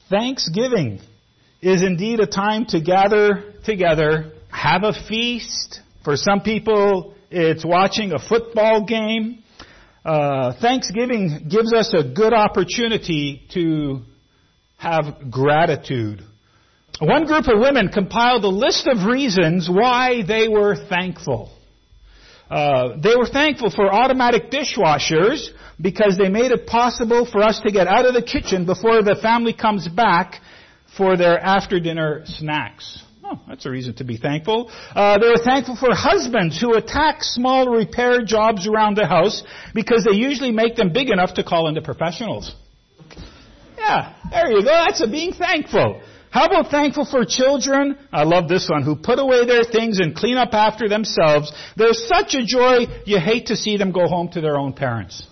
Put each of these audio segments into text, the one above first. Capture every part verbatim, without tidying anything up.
Thanksgiving is indeed a time to gather together, have a feast. For some people, it's watching a football game. Uh, Thanksgiving gives us a good opportunity to have gratitude. One group of women compiled a list of reasons why they were thankful. Uh, they were thankful for automatic dishwashers because they made it possible for us to get out of the kitchen before the family comes back for their after-dinner snacks. Oh, that's a reason to be thankful. Uh, they were thankful for husbands who attack small repair jobs around the house because they usually make them big enough to call in the professionals. Yeah, there you go. That's a being thankful. How about thankful for children? I love this one. Who put away their things and clean up after themselves. There's such a joy, you hate to see them go home to their own parents.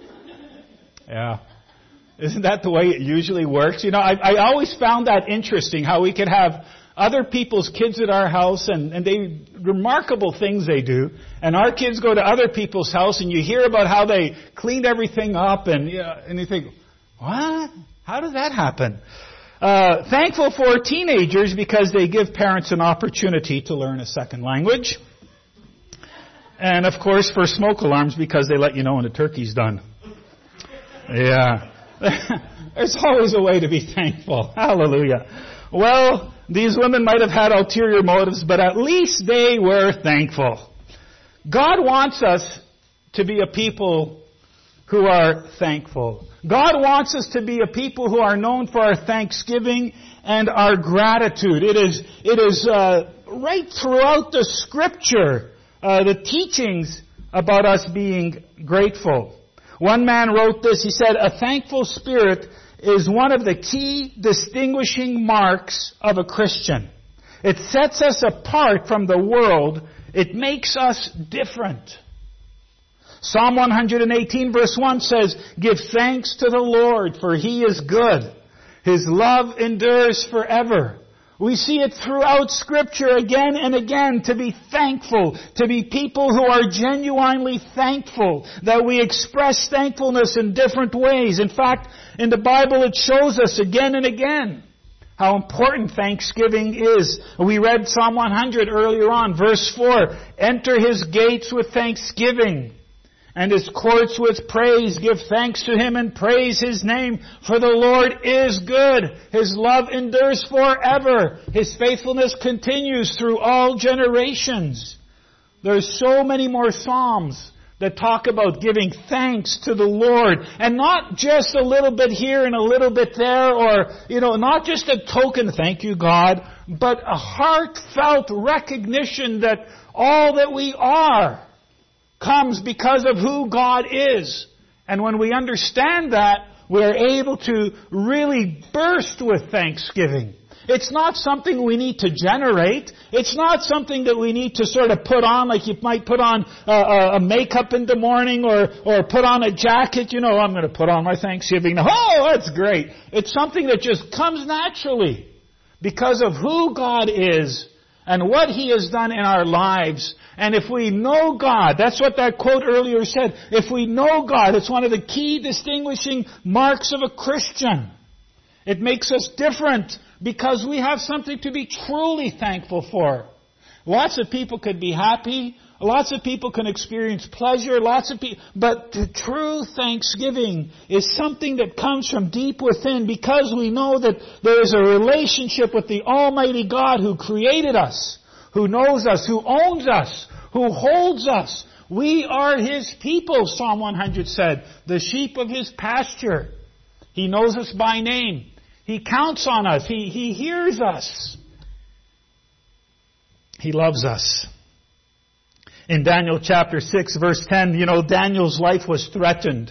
Yeah. Isn't that the way it usually works? You know, I, I always found that interesting, how we could have other people's kids at our house and, and they, remarkable things they do. And our kids go to other people's house and you hear about how they cleaned everything up and, you know, and you think, what? How does that happen? Uh, thankful for teenagers because they give parents an opportunity to learn a second language. And of course for smoke alarms because they let you know when the turkey's done. Yeah. There's always a way to be thankful. Hallelujah. Well, these women might have had ulterior motives, but at least they were thankful. God wants us to be a people who are thankful. God wants us to be a people who are known for our thanksgiving and our gratitude. It is, it is uh, right throughout the Scripture, uh, the teachings about us being grateful. One man wrote this. He said, "A thankful spirit is one of the key distinguishing marks of a Christian. It sets us apart from the world. It makes us different." Psalm one eighteen verse one says, "Give thanks to the Lord, for He is good. His love endures forever." We see it throughout Scripture again and again to be thankful, to be people who are genuinely thankful, that we express thankfulness in different ways. In fact, in the Bible it shows us again and again how important thanksgiving is. We read Psalm one hundred earlier on, verse four, "Enter His gates with thanksgiving and His courts with praise. Give thanks to Him and praise His name. For the Lord is good. His love endures forever. His faithfulness continues through all generations." There's so many more Psalms that talk about giving thanks to the Lord. And not just a little bit here and a little bit there, or, you know, not just a token, thank you God, but a heartfelt recognition that all that we are comes because of who God is. And when we understand that, we're able to really burst with thanksgiving. It's not something we need to generate. It's not something that we need to sort of put on, like you might put on a, a makeup in the morning or, or put on a jacket. You know, I'm going to put on my Thanksgiving. Oh, that's great. It's something that just comes naturally because of who God is and what He has done in our lives. And if we know God, that's what that quote earlier said, if we know God, it's one of the key distinguishing marks of a Christian. It makes us different because we have something to be truly thankful for. Lots of people could be happy, lots of people can experience pleasure, lots of people, but the true thanksgiving is something that comes from deep within because we know that there is a relationship with the Almighty God who created us, who knows us, who owns us, who holds us. We are His people, Psalm one hundred said, the sheep of His pasture. He knows us by name. He counts on us. He, he hears us. He loves us. In Daniel chapter six, verse ten, you know, Daniel's life was threatened.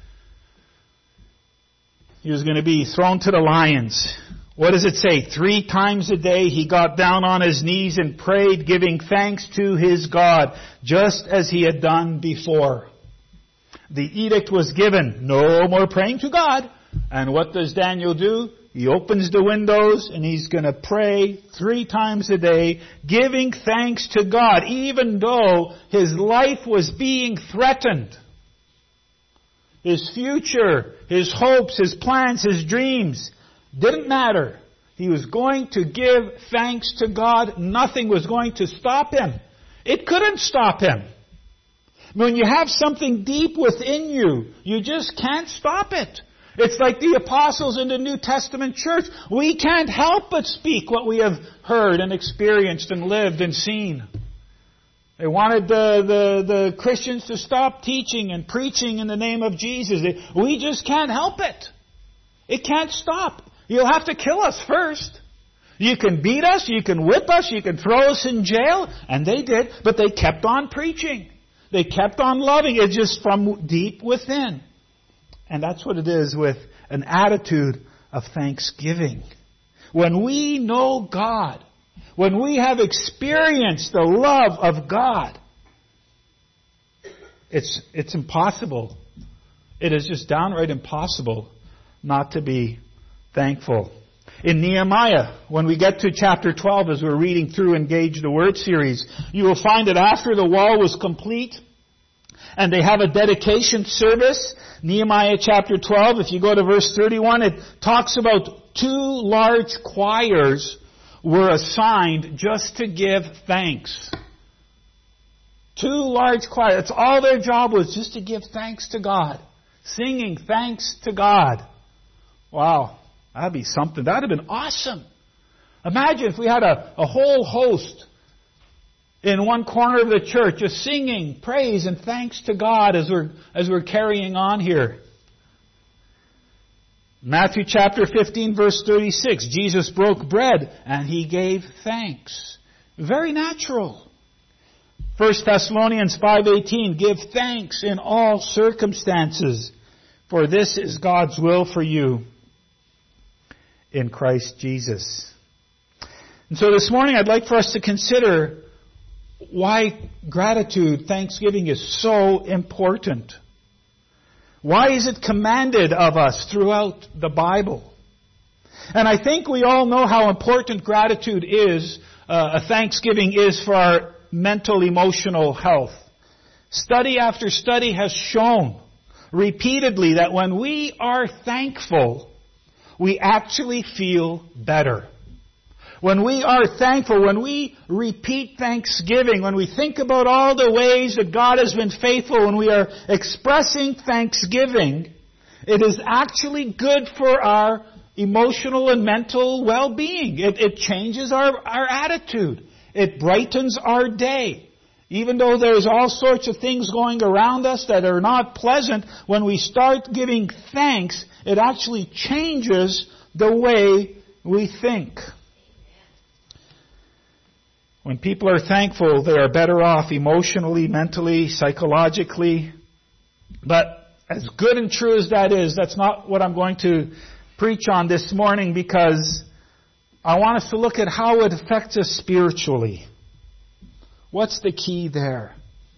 He was going to be thrown to the lions. What does it say? Three times a day he got down on his knees and prayed, giving thanks to his God, just as he had done before. The edict was given, no more praying to God. And what does Daniel do? He opens the windows and he's going to pray three times a day, giving thanks to God, even though his life was being threatened. His future, his hopes, his plans, his dreams. Didn't matter. He was going to give thanks to God. Nothing was going to stop him. It couldn't stop him. When you have something deep within you, you just can't stop it. It's like the apostles in the New Testament church. We can't help but speak what we have heard and experienced and lived and seen. They wanted the, the, the Christians to stop teaching and preaching in the name of Jesus. They, we just can't help it. It can't stop. You'll have to kill us first. You can beat us, you can whip us, you can throw us in jail. And they did, but they kept on preaching. They kept on loving it just from deep within. And that's what it is with an attitude of thanksgiving. When we know God, when we have experienced the love of God, it's, it's impossible. It is just downright impossible not to be thankful. In Nehemiah, when we get to chapter twelve, as we're reading through Engage the Word series, you will find that after the wall was complete, and they have a dedication service, Nehemiah chapter twelve, if you go to verse thirty-one, it talks about two large choirs were assigned just to give thanks. Two large choirs. That's all their job was, just to give thanks to God. Singing thanks to God. Wow. That'd be something. That'd have been awesome. Imagine if we had a, a whole host in one corner of the church just singing praise and thanks to God as we're, as we're carrying on here. Matthew chapter fifteen verse thirty-six. Jesus broke bread and He gave thanks. Very natural. First Thessalonians five eighteen. Give thanks in all circumstances, for this is God's will for you in Christ Jesus. And so this morning I'd like for us to consider why gratitude, thanksgiving is so important. Why is it commanded of us throughout the Bible? And I think we all know how important gratitude is, uh, a thanksgiving is for our mental, emotional health. Study after study has shown repeatedly that when we are thankful, we actually feel better. When we are thankful, when we repeat thanksgiving, when we think about all the ways that God has been faithful, when we are expressing thanksgiving, it is actually good for our emotional and mental well-being. It, it changes our, our attitude. It brightens our day. Even though there's all sorts of things going around us that are not pleasant, when we start giving thanks, it actually changes the way we think. When people are thankful, they are better off emotionally, mentally, psychologically. But as good and true as that is, that's not what I'm going to preach on this morning, because I want us to look at how it affects us spiritually. What's the key there?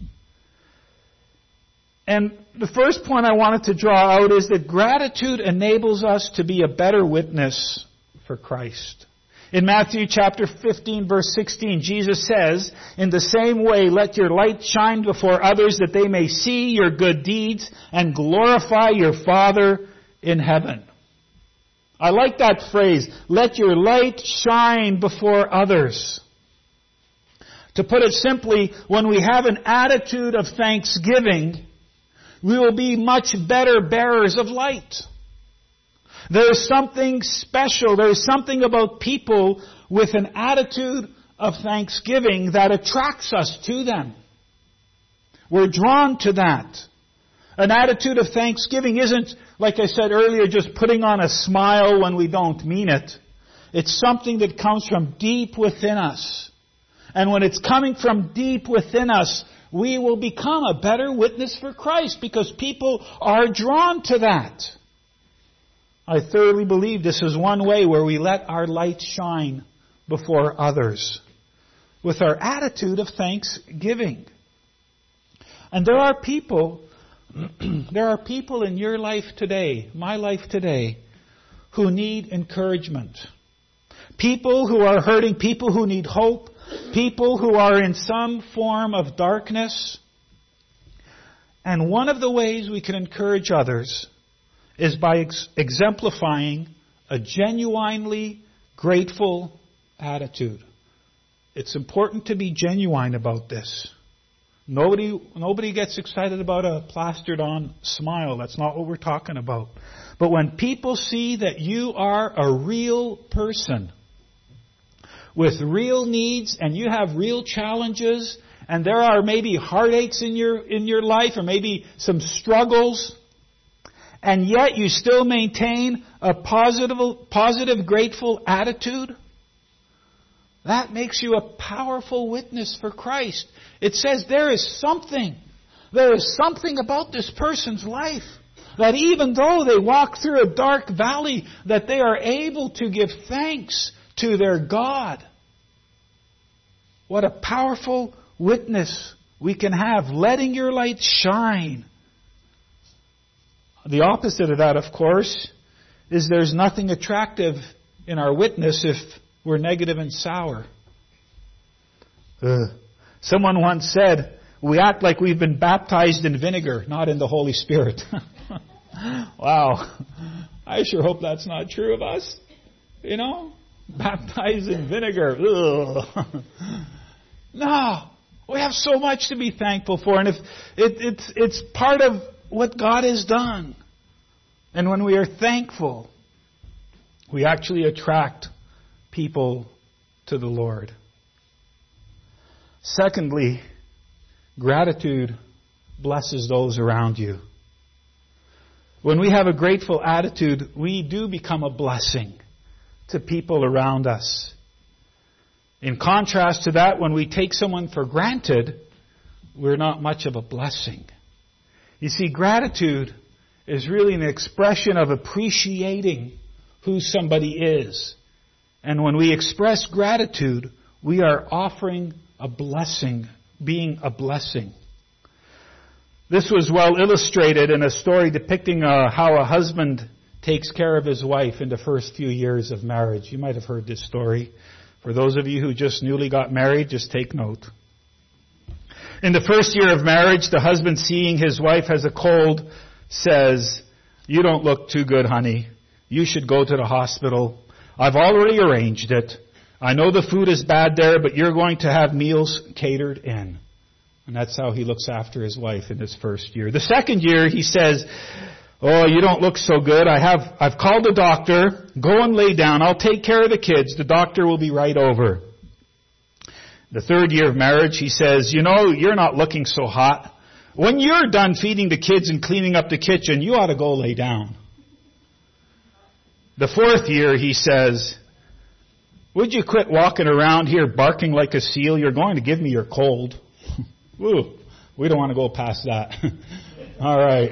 And the first point I wanted to draw out is that gratitude enables us to be a better witness for Christ. In Matthew chapter fifteen verse sixteen, Jesus says, "In the same way, let your light shine before others, that they may see your good deeds and glorify your Father in heaven." I like that phrase, let your light shine before others. To put it simply, when we have an attitude of thanksgiving, we will be much better bearers of light. There's something special, there's something about people with an attitude of thanksgiving that attracts us to them. We're drawn to that. An attitude of thanksgiving isn't, like I said earlier, just putting on a smile when we don't mean it. It's something that comes from deep within us. And when it's coming from deep within us, we will become a better witness for Christ, because people are drawn to that. I thoroughly believe this is one way where we let our light shine before others, with our attitude of thanksgiving. And there are people, there are people in your life today, my life today, who need encouragement. People who are hurting, people who need hope, people who are in some form of darkness. And one of the ways we can encourage others is by ex- exemplifying a genuinely grateful attitude. It's important to be genuine about this. Nobody, nobody gets excited about a plastered on smile. That's not what we're talking about. But when people see that you are a real person with real needs and you have real challenges and there are maybe heartaches in your, in your life or maybe some struggles, and yet you still maintain a positive, positive, grateful attitude, that makes you a powerful witness for Christ. It says there is something, there is something about this person's life that even though they walk through a dark valley, that they are able to give thanks to their God. What a powerful witness we can have, letting your light shine. The opposite of that, of course, is there's nothing attractive in our witness if we're negative and sour. Ugh. Someone once said, we act like we've been baptized in vinegar, not in the Holy Spirit. Wow. I sure hope that's not true of us. You know? Baptized in vinegar. Ugh. No. We have so much to be thankful for. And if it, it's, it's part of what God has done. And when we are thankful, we actually attract people to the Lord. Secondly, gratitude blesses those around you. When we have a grateful attitude, we do become a blessing to people around us. In contrast to that, when we take someone for granted, we're not much of a blessing. You see, gratitude is really an expression of appreciating who somebody is. And when we express gratitude, we are offering a blessing, being a blessing. This was well illustrated in a story depicting uh, how a husband takes care of his wife in the first few years of marriage. You might have heard this story. For those of you who just newly got married, just take note. In the first year of marriage, the husband, seeing his wife has a cold, says, "You don't look too good, honey. You should go to the hospital. I've already arranged it. I know the food is bad there, but you're going to have meals catered in." And that's how he looks after his wife in his first year. The second year, he says, "Oh, you don't look so good. I have, I've called the doctor. Go and lay down. I'll take care of the kids. The doctor will be right over." The third year of marriage, he says, "You know, you're not looking so hot. When you're done feeding the kids and cleaning up the kitchen, you ought to go lay down." The fourth year, he says, "Would you quit walking around here barking like a seal? You're going to give me your cold." Ooh, we don't want to go past that. All right.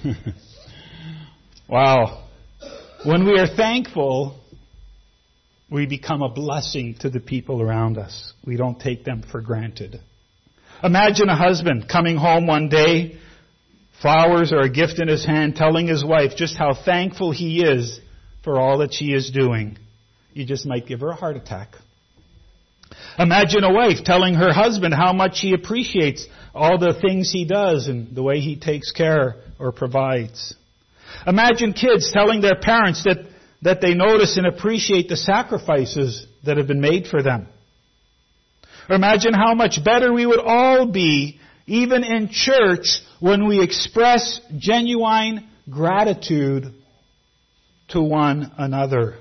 Wow. When we are thankful, we become a blessing to the people around us. We don't take them for granted. Imagine a husband coming home one day, flowers or a gift in his hand, telling his wife just how thankful he is for all that she is doing. You just might give her a heart attack. Imagine a wife telling her husband how much she appreciates all the things he does and the way he takes care or provides. Imagine kids telling their parents that, that they notice and appreciate the sacrifices that have been made for them. Or imagine how much better we would all be, even in church, when we express genuine gratitude to one another.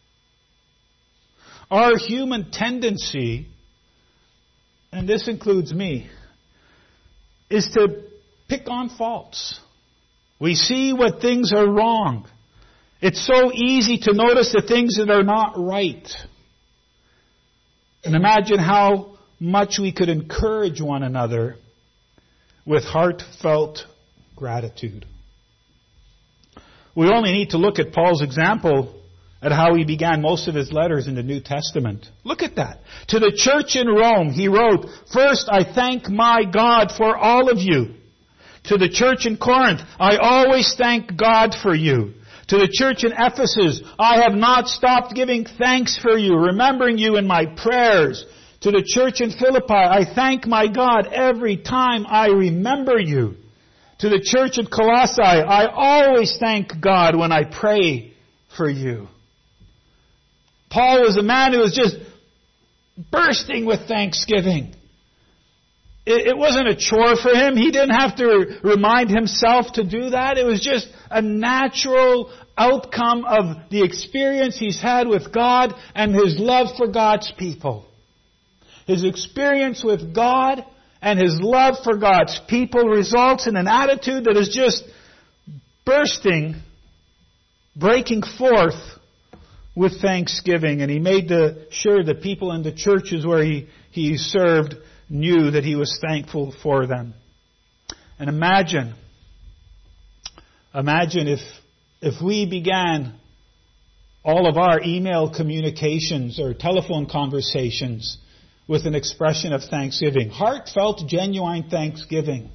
Our human tendency, and this includes me, is to pick on faults. We see what things are wrong. It's so easy to notice the things that are not right. And imagine how much we could encourage one another with heartfelt gratitude. We only need to look at Paul's example at how he began most of his letters in the New Testament. Look at that. To the church in Rome, he wrote, "First, I thank my God for all of you." To the church in Corinth, "I always thank God for you." To the church in Ephesus, "I have not stopped giving thanks for you, remembering you in my prayers." To the church in Philippi, "I thank my God every time I remember you." To the church in Colossae, "I always thank God when I pray for you." Paul was a man who was just bursting with thanksgiving. It, it wasn't a chore for him. He didn't have to remind himself to do that. It was just a natural outcome of the experience he's had with God and his love for God's people. His experience with God and his love for God's people results in an attitude that is just bursting, breaking forth with thanksgiving. And he made the, sure the people in the churches where he, he served knew that he was thankful for them. And imagine, imagine if, if we began all of our email communications or telephone conversations with an expression of thanksgiving. Heartfelt, genuine thanksgiving.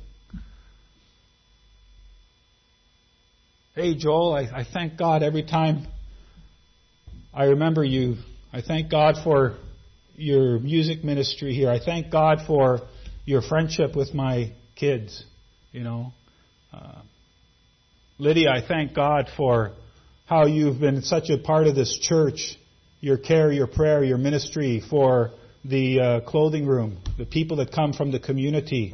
Hey Joel, I, I thank God every time I remember you. I thank God for your music ministry here. I thank God for your friendship with my kids. You know, uh, Lydia, I thank God for how you've been such a part of this church. Your care, your prayer, your ministry for the uh, clothing room, the people that come from the community.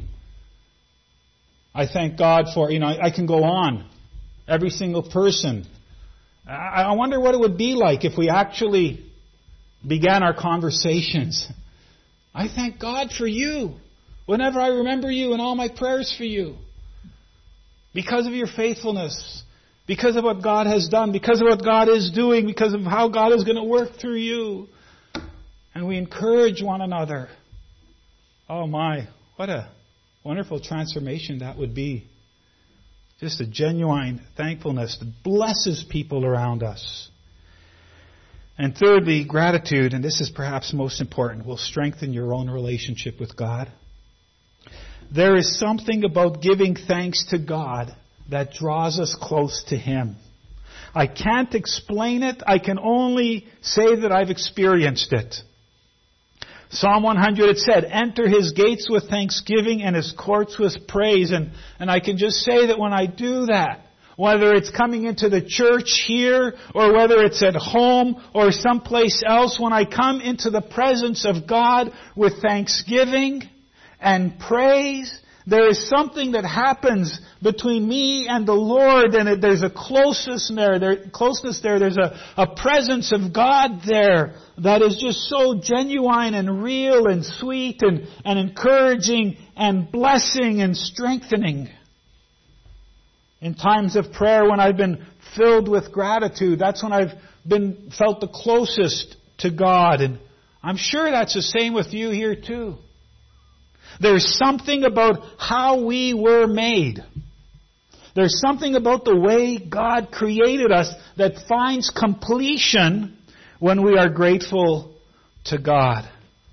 I thank God for, you know, I, I can go on. Every single person. I, I wonder what it would be like if we actually began our conversations. I thank God for you. Whenever I remember you and all my prayers for you. Because of your faithfulness. Because of what God has done. Because of what God is doing. Because of how God is going to work through you. And we encourage one another. Oh my, what a wonderful transformation that would be. Just a genuine thankfulness that blesses people around us. And thirdly, gratitude, and this is perhaps most important, will strengthen your own relationship with God. There is something about giving thanks to God that draws us close to Him. I can't explain it. I can only say that I've experienced it. Psalm one hundred, it said, enter His gates with thanksgiving and His courts with praise. And, and I can just say that when I do that, whether it's coming into the church here or whether it's at home or someplace else, when I come into the presence of God with thanksgiving and praise, there is something that happens between me and the Lord, and it, there's a closeness there, there, closeness there. There's a, a presence of God there that is just so genuine and real and sweet and, and encouraging and blessing and strengthening. In times of prayer, when I've been filled with gratitude, that's when I've been felt the closest to God, and I'm sure that's the same with you here too. There's something about how we were made. There's something about the way God created us that finds completion when we are grateful to God.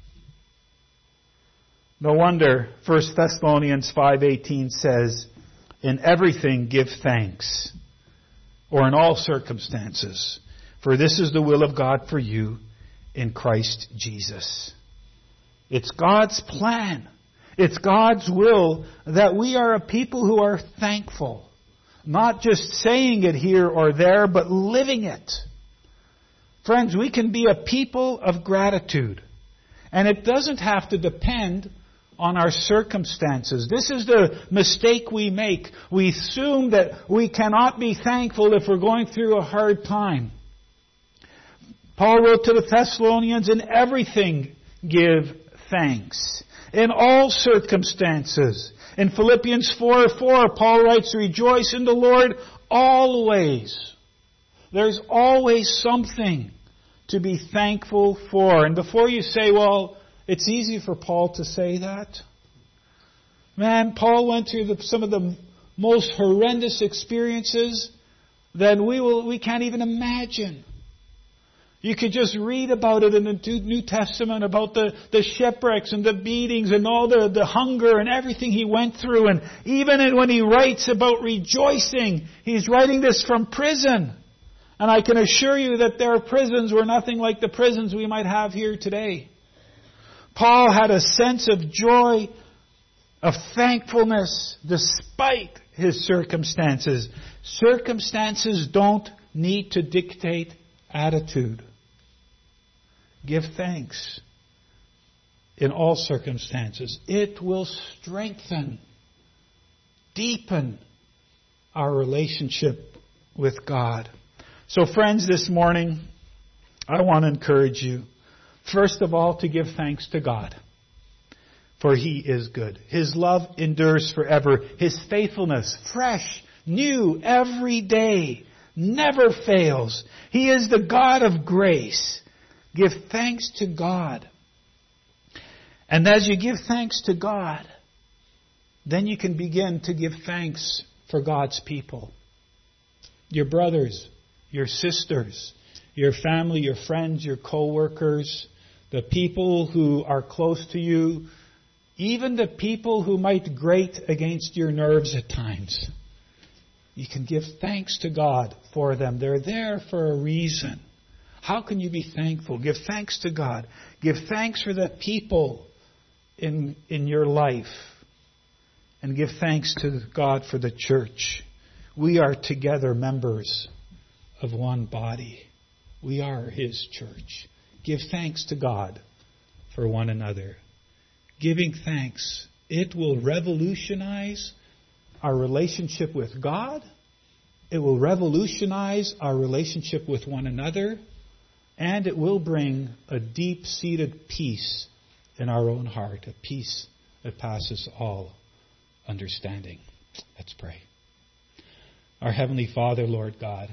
No wonder First Thessalonians five eighteen says, in everything give thanks, or in all circumstances, for this is the will of God for you in Christ Jesus. It's God's plan. It's God's will that we are a people who are thankful. Not just saying it here or there, but living it. Friends, we can be a people of gratitude. And it doesn't have to depend on our circumstances. This is the mistake we make. We assume that we cannot be thankful if we're going through a hard time. Paul wrote to the Thessalonians, in everything give thanks. In all circumstances. In Philippians four four, Paul writes, rejoice in the Lord always. There's always something to be thankful for. And before you say, well, it's easy for Paul to say that. Man, Paul went through the, some of the most horrendous experiences that we will we can't even imagine. You could just read about it in the New Testament, about the, the shipwrecks and the beatings and all the, the hunger and everything he went through. And even when he writes about rejoicing, he's writing this from prison. And I can assure you that their prisons were nothing like the prisons we might have here today. Paul had a sense of joy, of thankfulness, despite his circumstances. Circumstances don't need to dictate attitude. Give thanks in all circumstances. It will strengthen, deepen our relationship with God. So friends, this morning, I want to encourage you, first of all, to give thanks to God. For He is good. His love endures forever. His faithfulness, fresh, new, every day, never fails. He is the God of grace. Give thanks to God. And as you give thanks to God, then you can begin to give thanks for God's people. Your brothers, your sisters, your family, your friends, your co-workers, the people who are close to you, even the people who might grate against your nerves at times. You can give thanks to God for them. They're there for a reason. How can you be thankful? Give thanks to God. Give thanks for the people in, in your life. And give thanks to God for the church. We are together members of one body. We are His church. Give thanks to God for one another. Giving thanks, it will revolutionize our relationship with God. It will revolutionize our relationship with one another. And it will bring a deep-seated peace in our own heart. A peace that passes all understanding. Let's pray. Our Heavenly Father, Lord God,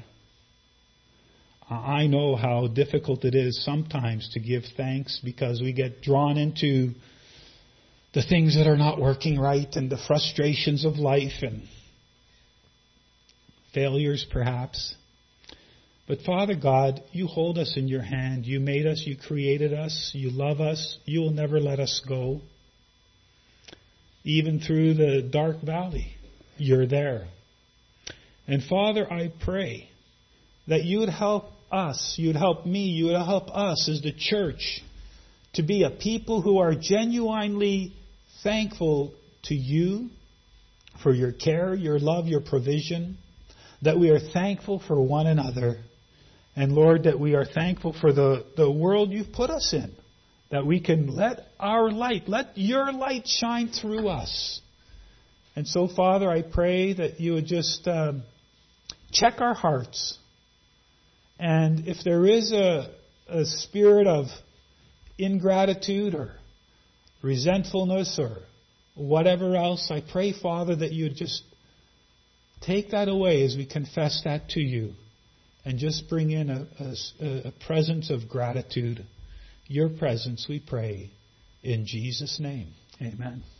I know how difficult it is sometimes to give thanks because we get drawn into the things that are not working right and the frustrations of life and failures perhaps. But Father God, You hold us in Your hand. You made us. You created us. You love us. You will never let us go. Even through the dark valley, You're there. And Father, I pray that You would help us, You would help me, You would help us as the church to be a people who are genuinely thankful to You for Your care, Your love, Your provision, that we are thankful for one another. And Lord, that we are thankful for the, the world You've put us in. That we can let our light, let Your light shine through us. And so, Father, I pray that You would just um, check our hearts. And if there is a, a spirit of ingratitude or resentfulness or whatever else, I pray, Father, that You would just take that away as we confess that to You. And just bring in a, a, a presence of gratitude. Your presence, we pray, in Jesus' name. Amen.